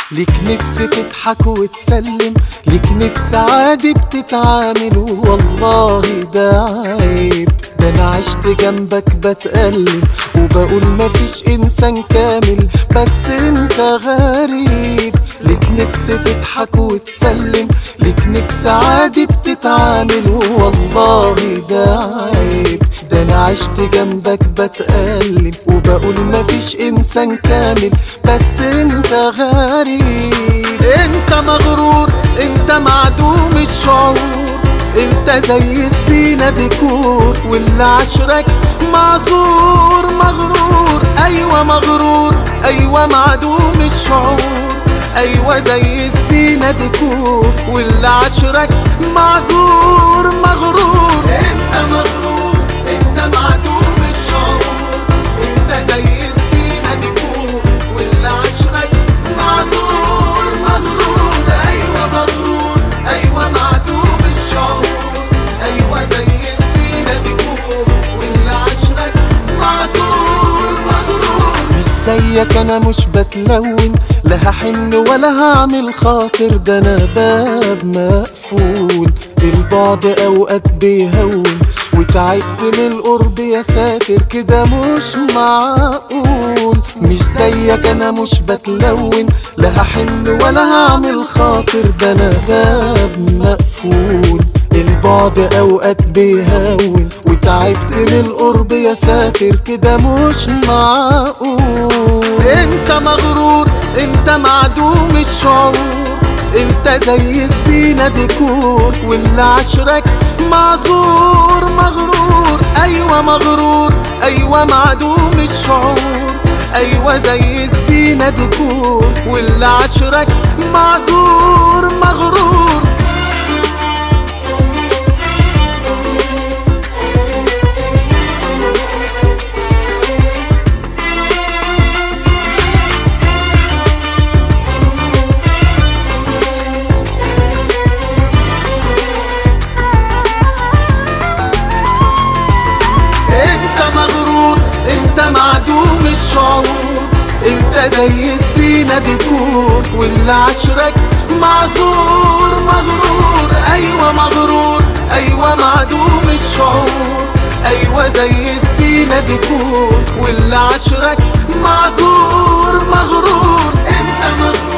ليك نفس تضحك وتسلم، ليك نفس عادي بتتعامل، والله ده عيب. ده انا عشت جنبك بتألم وبقول مفيش انسان كامل، بس انت غريب. ليك نفس تضحك وتسلم، ليك نفس عادي بتتعامل، والله ده عيب. ده انا عشت جنبك بتألم وبقول مفيش انسان كامل، بس انت غريب. انت مغرور، انت معدوم الشعور، انت زي السينا ديكور، واللي عشرك معذور. مغرور ايوه مغرور، ايوه معدوم الشعور، ايوه زي السينا ديكور، واللي عشرك معذور. مغرور انت مغرور، انت معدوم الشعور، انت زي السينا ديكور، واللي عشرك معذور. مغرور ايوه مغرور، ايوه معدوم الشعور، ايوه زي السينا ديكور، واللي عشرك معذور. مغرور مش زيك انا مش بتلون، لا هحن ولا هعمل خاطر، ده انا باب مقفول. البعد اوقات بيهون وتعبت من القرب يا ساتر، كده مش معقول. مش زيك انا مش بتلون، لا هحن ولا هعمل خاطر، ده انا باب مقفول. البعد اوقات بيهون وتعبت من القرب يا ساتر، كده مش معقول. انت مغرور، انت معدوم الشعور، انت زي السينا ديكور، واللي عشرك معذور. مغرور ايوه مغرور، ايوه معدوم الشعور، ايوه زي السينا ديكور، واللي عشرك معذور. مغرور انت معدوم الشعور، انت زي السينا ديكور، واللي عشرك معذور. مغرور ايوه مغرور، ايوه معدوم الشعور، ايوه زي السينا ديكور، واللي عشرك معذور. مغرور انت مغرور.